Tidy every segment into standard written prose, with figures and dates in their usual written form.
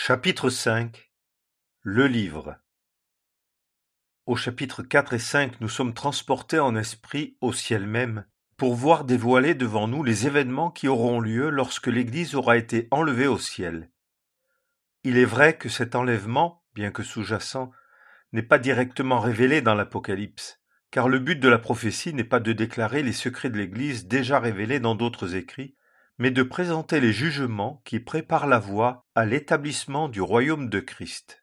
Chapitre 5 Le livre. Au chapitre 4 et 5, nous sommes transportés en esprit au ciel même pour voir dévoiler devant nous les événements qui auront lieu lorsque l'Église aura été enlevée au ciel. Il est vrai que cet enlèvement, bien que sous-jacent, n'est pas directement révélé dans l'Apocalypse, car le but de la prophétie n'est pas de déclarer les secrets de l'Église déjà révélés dans d'autres écrits, mais de présenter les jugements qui préparent la voie à l'établissement du royaume de Christ.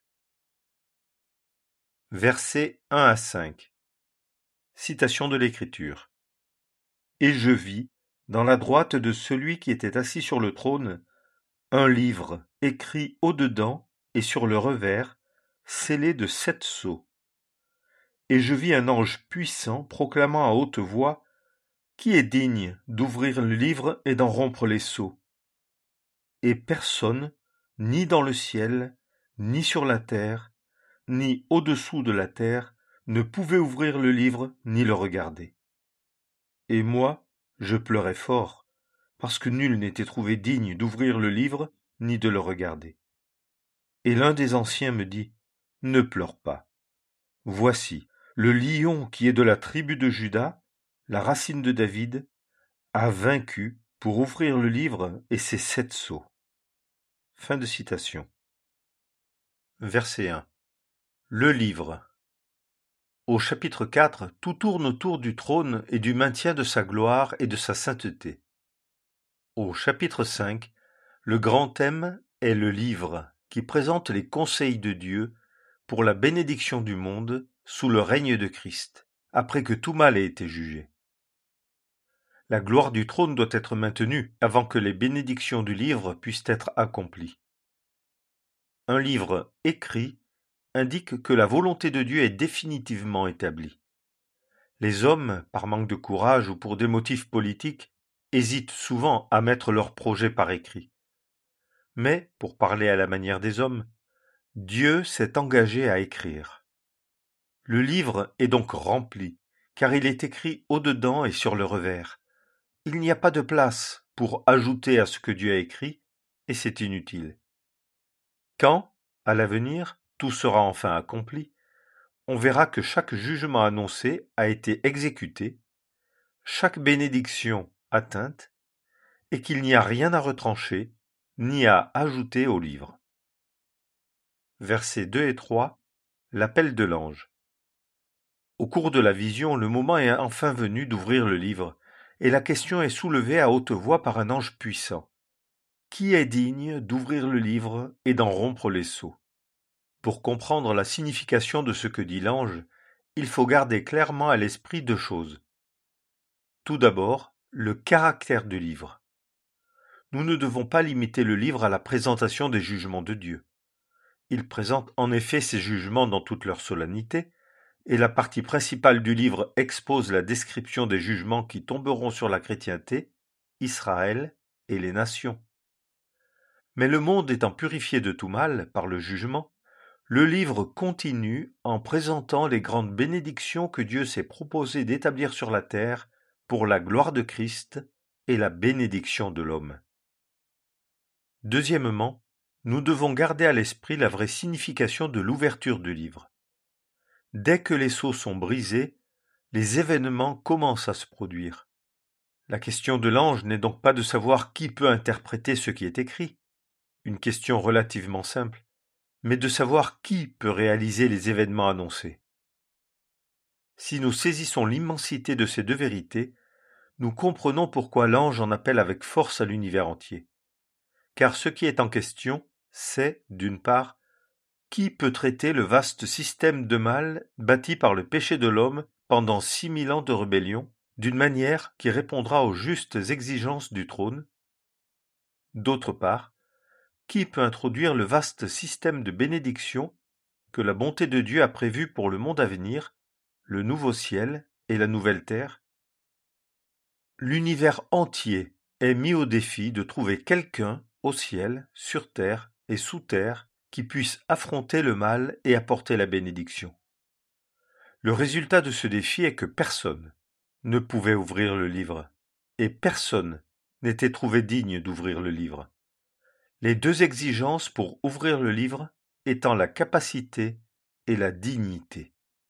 Versets 1 à 5. Citation de l'Écriture. Et je vis, dans la droite de celui qui était assis sur le trône, un livre écrit au-dedans et sur le revers, scellé de 7 sceaux. Et je vis un ange puissant proclamant à haute voix: Qui est digne d'ouvrir le livre et d'en rompre les sceaux? Et personne, ni dans le ciel, ni sur la terre, ni au-dessous de la terre, ne pouvait ouvrir le livre ni le regarder. Et moi, je pleurais fort, parce que nul n'était trouvé digne d'ouvrir le livre ni de le regarder. Et l'un des anciens me dit: Ne pleure pas. Voici, le lion qui est de la tribu de Juda, la racine de David, a vaincu pour ouvrir le livre et ses 7 sceaux. Fin de citation. Verset 1. Le livre. Au chapitre 4, tout tourne autour du trône et du maintien de sa gloire et de sa sainteté. Au chapitre 5, le grand thème est le livre, qui présente les conseils de Dieu pour la bénédiction du monde sous le règne de Christ, après que tout mal ait été jugé. La gloire du trône doit être maintenue avant que les bénédictions du livre puissent être accomplies. Un livre écrit indique que la volonté de Dieu est définitivement établie. Les hommes, par manque de courage ou pour des motifs politiques, hésitent souvent à mettre leurs projets par écrit. Mais, pour parler à la manière des hommes, Dieu s'est engagé à écrire. Le livre est donc rempli, car il est écrit au-dedans et sur le revers. Il n'y a pas de place pour ajouter à ce que Dieu a écrit, et c'est inutile. Quand, à l'avenir, tout sera enfin accompli, on verra que chaque jugement annoncé a été exécuté, chaque bénédiction atteinte, et qu'il n'y a rien à retrancher, ni à ajouter au livre. Versets 2 et 3, l'appel de l'ange. Au cours de la vision, le moment est enfin venu d'ouvrir le livre, et la question est soulevée à haute voix par un ange puissant. Qui est digne d'ouvrir le livre et d'en rompre les sceaux? Pour comprendre la signification de ce que dit l'ange, il faut garder clairement à l'esprit 2 choses. Tout d'abord, le caractère du livre. Nous ne devons pas limiter le livre à la présentation des jugements de Dieu. Il présente en effet ces jugements dans toute leur solennité, et la partie principale du livre expose la description des jugements qui tomberont sur la chrétienté, Israël et les nations. Mais le monde étant purifié de tout mal par le jugement, le livre continue en présentant les grandes bénédictions que Dieu s'est proposé d'établir sur la terre pour la gloire de Christ et la bénédiction de l'homme. Deuxièmement, nous devons garder à l'esprit la vraie signification de l'ouverture du livre. Dès que les sceaux sont brisés, les événements commencent à se produire. La question de l'ange n'est donc pas de savoir qui peut interpréter ce qui est écrit, une question relativement simple, mais de savoir qui peut réaliser les événements annoncés. Si nous saisissons l'immensité de ces 2 vérités, nous comprenons pourquoi l'ange en appelle avec force à l'univers entier. Car ce qui est en question, c'est, d'une part, qui peut traiter le vaste système de mal bâti par le péché de l'homme pendant 6000 ans de rébellion, d'une manière qui répondra aux justes exigences du trône. D'autre part, qui peut introduire le vaste système de bénédiction que la bonté de Dieu a prévu pour le monde à venir, le nouveau ciel et la nouvelle terre? L'univers entier est mis au défi de trouver quelqu'un au ciel, sur terre et sous terre qui puisse affronter le mal et apporter la bénédiction. Le résultat de ce défi est que personne ne pouvait ouvrir le livre, et personne n'était trouvé digne d'ouvrir le livre. les deux exigences pour ouvrir le livre étant la capacité et la dignité.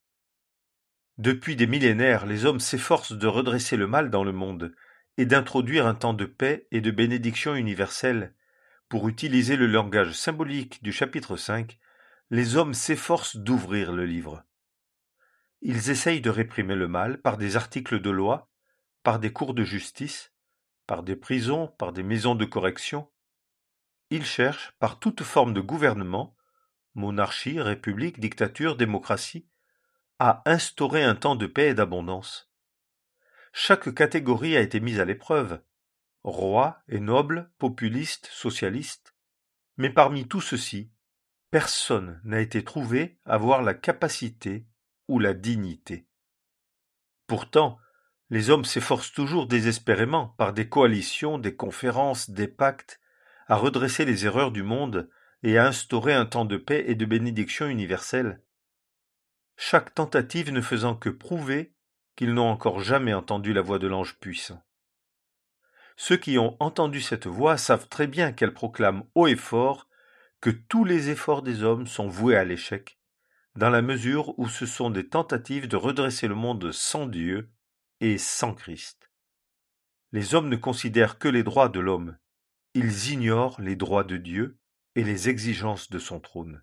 Depuis des millénaires, les hommes s'efforcent de redresser le mal dans le monde et d'introduire un temps de paix et de bénédiction universelle. Pour utiliser le langage symbolique du chapitre 5, les hommes s'efforcent d'ouvrir le livre. Ils essayent de réprimer le mal par des articles de loi, par des cours de justice, par des prisons, par des maisons de correction. Ils cherchent, par toute forme de gouvernement, monarchie, république, dictature, démocratie, à instaurer un temps de paix et d'abondance. Chaque catégorie a été mise à l'épreuve, rois et nobles, populistes, socialistes. Mais parmi tout ceci, personne n'a été trouvé à avoir la capacité ou la dignité. Pourtant, les hommes s'efforcent toujours désespérément, par des coalitions, des conférences, des pactes, à redresser les erreurs du monde et à instaurer un temps de paix et de bénédiction universelle. Chaque tentative ne faisant que prouver qu'ils n'ont encore jamais entendu la voix de l'ange puissant. Ceux qui ont entendu cette voix savent très bien qu'elle proclame haut et fort que tous les efforts des hommes sont voués à l'échec, dans la mesure où ce sont des tentatives de redresser le monde sans Dieu et sans Christ. Les hommes ne considèrent que les droits de l'homme, ils ignorent les droits de Dieu et les exigences de son trône.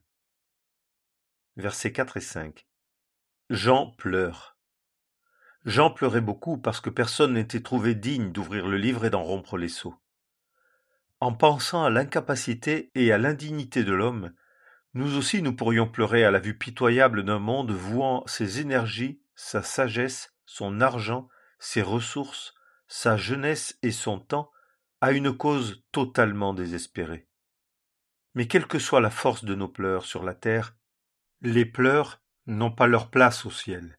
Versets 4 et 5. Jean pleure. Jean pleurait beaucoup parce que personne n'était trouvé digne d'ouvrir le livre et d'en rompre les sceaux. En pensant à l'incapacité et à l'indignité de l'homme, nous aussi nous pourrions pleurer à la vue pitoyable d'un monde vouant ses énergies, sa sagesse, son argent, ses ressources, sa jeunesse et son temps à une cause totalement désespérée. Mais quelle que soit la force de nos pleurs sur la terre, les pleurs n'ont pas leur place au ciel.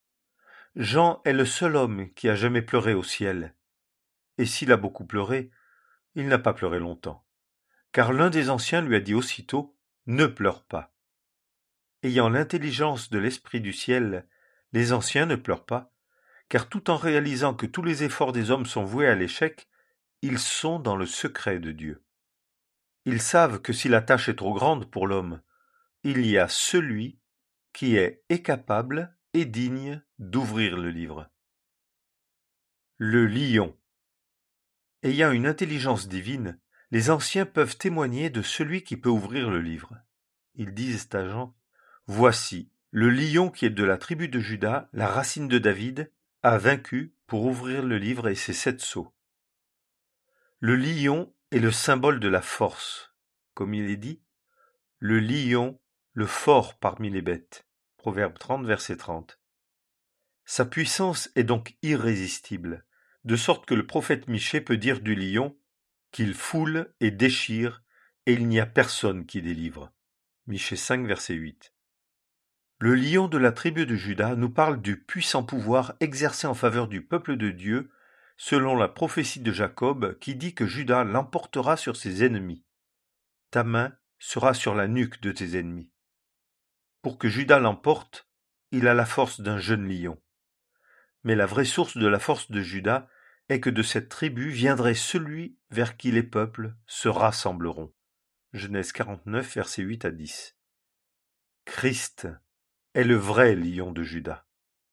Jean est le seul homme qui a jamais pleuré au ciel. Et s'il a beaucoup pleuré, il n'a pas pleuré longtemps. Car l'un des anciens lui a dit aussitôt « Ne pleure pas ». Ayant l'intelligence de l'esprit du ciel, les anciens ne pleurent pas, car tout en réalisant que tous les efforts des hommes sont voués à l'échec, ils sont dans le secret de Dieu. Ils savent que si la tâche est trop grande pour l'homme, il y a celui qui est capable et digne d'ouvrir le livre. Le lion. Ayant une intelligence divine, les anciens peuvent témoigner de celui qui peut ouvrir le livre. Ils disent à Jean, « Voici, le lion qui est de la tribu de Juda, la racine de David, a vaincu pour ouvrir le livre et ses 7 sceaux. » Le lion est le symbole de la force. Comme il est dit, « Le lion, le fort parmi les bêtes. » Proverbe 30, verset 30. Sa puissance est donc irrésistible, de sorte que le prophète Michée peut dire du lion qu'il foule et déchire, et il n'y a personne qui délivre. Michée 5, verset 8. Le lion de la tribu de Juda nous parle du puissant pouvoir exercé en faveur du peuple de Dieu, selon la prophétie de Jacob qui dit que Juda l'emportera sur ses ennemis. Ta main sera sur la nuque de tes ennemis. Pour que Juda l'emporte, il a la force d'un jeune lion. Mais la vraie source de la force de Juda est que de cette tribu viendrait celui vers qui les peuples se rassembleront. Genèse 49, versets 8 à 10. Christ est le vrai lion de Juda.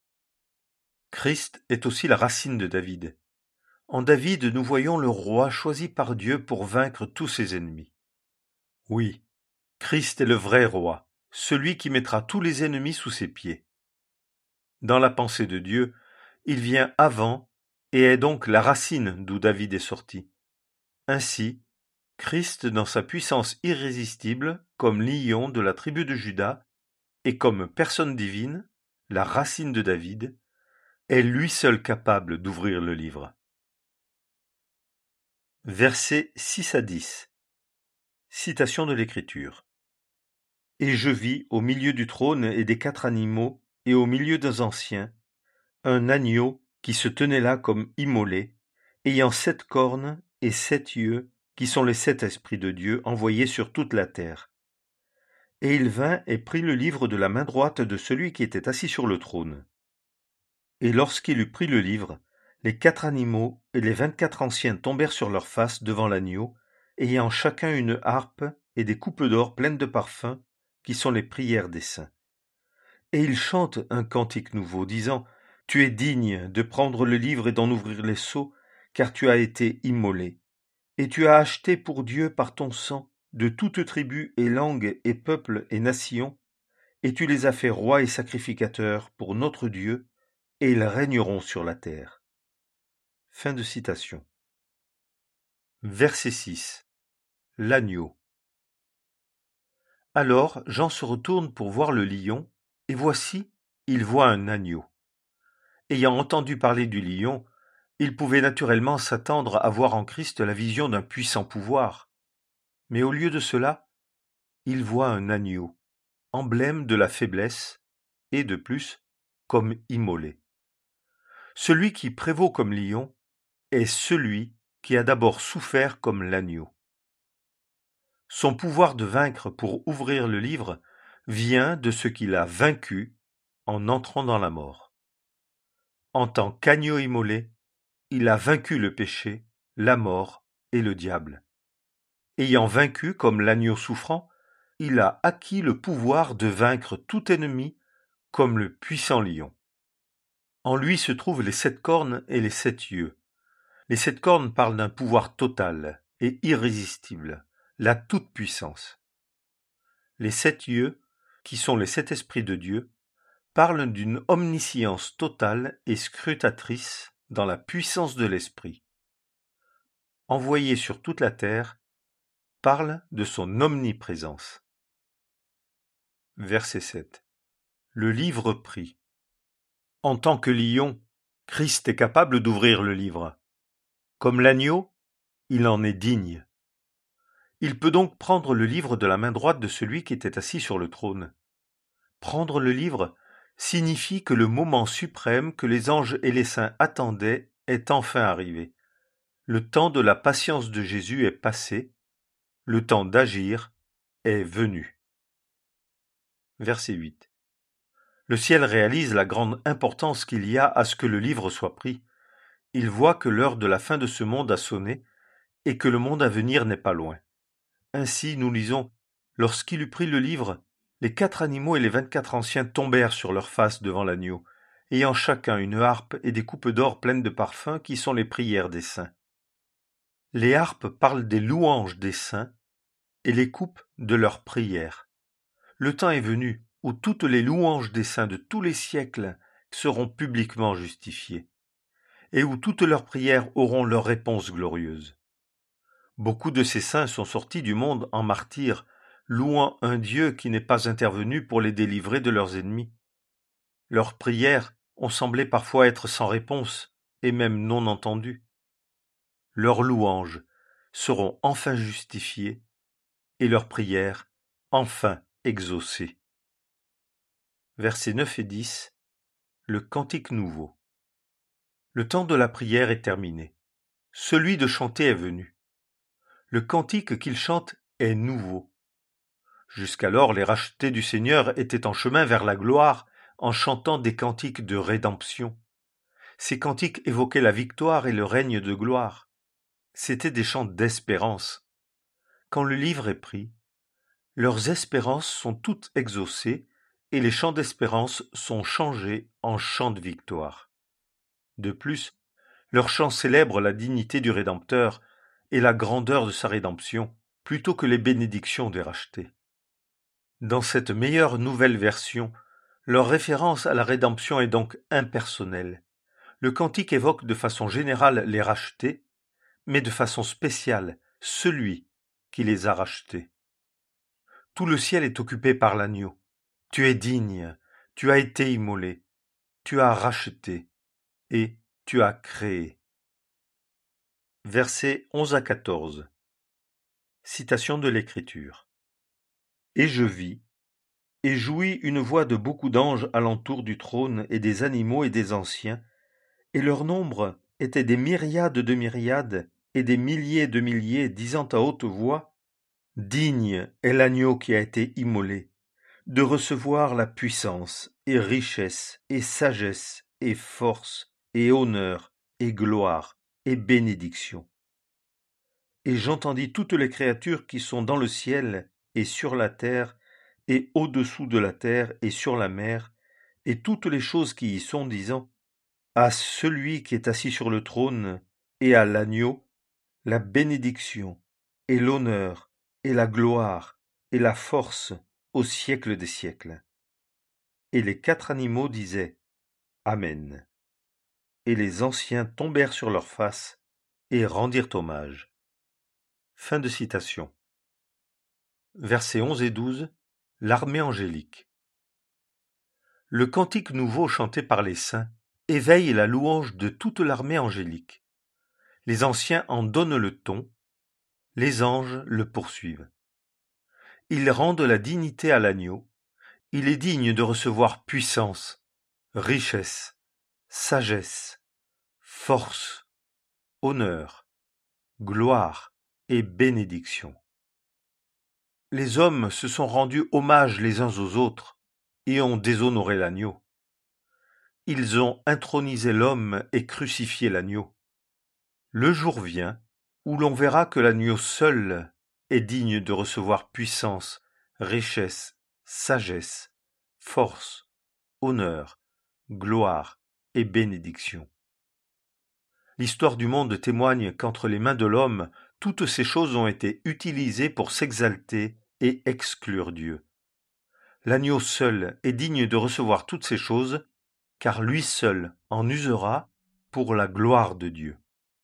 Christ est aussi la racine de David. En David, nous voyons le roi choisi par Dieu pour vaincre tous ses ennemis. Oui, Christ est le vrai roi, celui qui mettra tous les ennemis sous ses pieds. Dans la pensée de Dieu, il vient avant et est donc la racine d'où David est sorti. Ainsi, Christ, dans sa puissance irrésistible, comme lion de la tribu de Juda, et comme personne divine, la racine de David, est lui seul capable d'ouvrir le livre. Versets 6 à 10. Citation de l'Écriture. Et je vis au milieu du trône et des 4 animaux, et au milieu des anciens, un agneau qui se tenait là comme immolé, ayant 7 cornes et 7 yeux, qui sont les 7 esprits de Dieu envoyés sur toute la terre. Et il vint et prit le livre de la main droite de celui qui était assis sur le trône. Et lorsqu'il eut pris le livre, les 4 animaux et les 24 anciens tombèrent sur leurs faces devant l'agneau, ayant chacun une harpe et des coupes d'or pleines de parfums, qui sont les prières des saints. Et ils chantent un cantique nouveau, disant: Tu es digne de prendre le livre et d'en ouvrir les sceaux, car tu as été immolé. Et tu as acheté pour Dieu par ton sang de toute tribu et langue et peuple et nation, et tu les as fait rois et sacrificateurs pour notre Dieu, et ils régneront sur la terre. Fin de citation. Verset 6. L'agneau. Alors Jean se retourne pour voir le lion, et voici, il voit un agneau. Ayant entendu parler du lion, il pouvait naturellement s'attendre à voir en Christ la vision d'un puissant pouvoir. Mais au lieu de cela, il voit un agneau, emblème de la faiblesse, et de plus, comme immolé. Celui qui prévaut comme lion est celui qui a d'abord souffert comme l'agneau. Son pouvoir de vaincre pour ouvrir le livre vient de ce qu'il a vaincu en entrant dans la mort. En tant qu'agneau immolé, il a vaincu le péché, la mort et le diable. Ayant vaincu comme l'agneau souffrant, il a acquis le pouvoir de vaincre tout ennemi comme le puissant lion. En lui se trouvent les 7 cornes et les 7 yeux. Les 7 cornes parlent d'un pouvoir total et irrésistible, la toute-puissance. Les 7 yeux, qui sont les 7 esprits de Dieu, parlent d'une omniscience totale et scrutatrice dans la puissance de l'esprit. Envoyé sur toute la terre, parle de son omniprésence. Verset 7. Le livre pris. En tant que lion, Christ est capable d'ouvrir le livre. Comme l'agneau, il en est digne. Il peut donc prendre le livre de la main droite de celui qui était assis sur le trône. Prendre le livre signifie que le moment suprême que les anges et les saints attendaient est enfin arrivé. Le temps de la patience de Jésus est passé, le temps d'agir est venu. Verset 8. Le ciel réalise la grande importance qu'il y a à ce que le livre soit pris. Il voit que l'heure de la fin de ce monde a sonné et que le monde à venir n'est pas loin. Ainsi, nous lisons: Lorsqu'il eut pris le livre, les 4 animaux et les 24 anciens tombèrent sur leurs faces devant l'agneau, ayant chacun une harpe et des coupes d'or pleines de parfums qui sont les prières des saints. Les harpes parlent des louanges des saints et les coupes de leurs prières. Le temps est venu où toutes les louanges des saints de tous les siècles seront publiquement justifiées, et où toutes leurs prières auront leur réponse glorieuse. Beaucoup de ces saints sont sortis du monde en martyrs, louant un Dieu qui n'est pas intervenu pour les délivrer de leurs ennemis. Leurs prières ont semblé parfois être sans réponse, et même non entendues. Leurs louanges seront enfin justifiées, et leurs prières enfin exaucées. Versets 9 et 10. Le cantique nouveau. Le temps de la prière est terminé. Celui de chanter est venu. Le cantique qu'il chante est nouveau. Jusqu'alors, les rachetés du Seigneur étaient en chemin vers la gloire en chantant des cantiques de rédemption. Ces cantiques évoquaient la victoire et le règne de gloire. C'étaient des chants d'espérance. Quand le livre est pris, leurs espérances sont toutes exaucées et les chants d'espérance sont changés en chants de victoire. De plus, leurs chants célèbrent la dignité du Rédempteur et la grandeur de sa rédemption, plutôt que les bénédictions des rachetés. Dans cette meilleure nouvelle version, leur référence à la rédemption est donc impersonnelle. Le cantique évoque de façon générale les rachetés, mais de façon spéciale celui qui les a rachetés. Tout le ciel est occupé par l'agneau. Tu es digne, tu as été immolé, tu as racheté et tu as créé. Versets 11 à 14. Citation de l'Écriture. Et je vis, et j'ouïs une voix de beaucoup d'anges alentour du trône et des animaux et des anciens, et leur nombre était des myriades de myriades et des milliers de milliers, disant à haute voix: Digne est l'agneau qui a été immolé, de recevoir la puissance et richesse et sagesse et force et honneur et gloire et bénédiction. Et j'entendis toutes les créatures qui sont dans le ciel et sur la terre et au-dessous de la terre et sur la mer, et toutes les choses qui y sont, disant: à celui qui est assis sur le trône et à l'agneau, la bénédiction et l'honneur et la gloire et la force au siècle des siècles. Et les 4 animaux disaient: Amen. Et les anciens tombèrent sur leurs faces et rendirent hommage. Fin de citation. Versets 11 et 12. L'armée angélique. Le cantique nouveau chanté par les saints éveille la louange de toute l'armée angélique. Les anciens en donnent le ton, les anges le poursuivent. Ils rendent la dignité à l'agneau. Il est digne de recevoir puissance, richesse, sagesse, force, honneur, gloire et bénédiction. Les hommes se sont rendus hommage les uns aux autres et ont déshonoré l'agneau. Ils ont intronisé l'homme et crucifié l'agneau. Le jour vient où l'on verra que l'agneau seul est digne de recevoir puissance, richesse, sagesse, force, honneur, gloire et bénédiction. L'histoire du monde témoigne qu'entre les mains de l'homme, toutes ces choses ont été utilisées pour s'exalter et exclure Dieu. L'agneau seul est digne de recevoir toutes ces choses, car lui seul en usera pour la gloire de Dieu.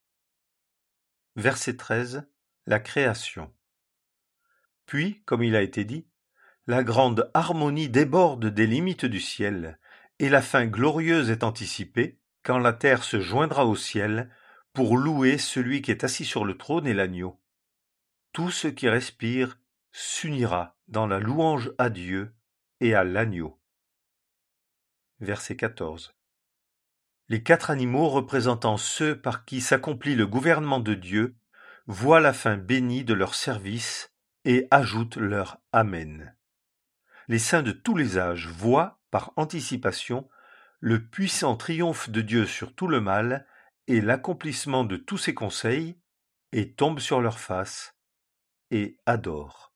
Verset 13. La création. Puis, comme il a été dit, la grande harmonie déborde des limites du ciel, et la fin glorieuse est anticipée, quand la terre se joindra au ciel, pour louer celui qui est assis sur le trône et l'agneau. Tout ce qui respire s'unira dans la louange à Dieu et à l'agneau. Verset 14. Les 4 animaux représentant ceux par qui s'accomplit le gouvernement de Dieu voient la fin bénie de leur service et ajoutent leur Amen. Les saints de tous les âges voient, par anticipation, le puissant triomphe de Dieu sur tout le mal et l'accomplissement de tous ses conseils, et tombent sur leur face et adorent.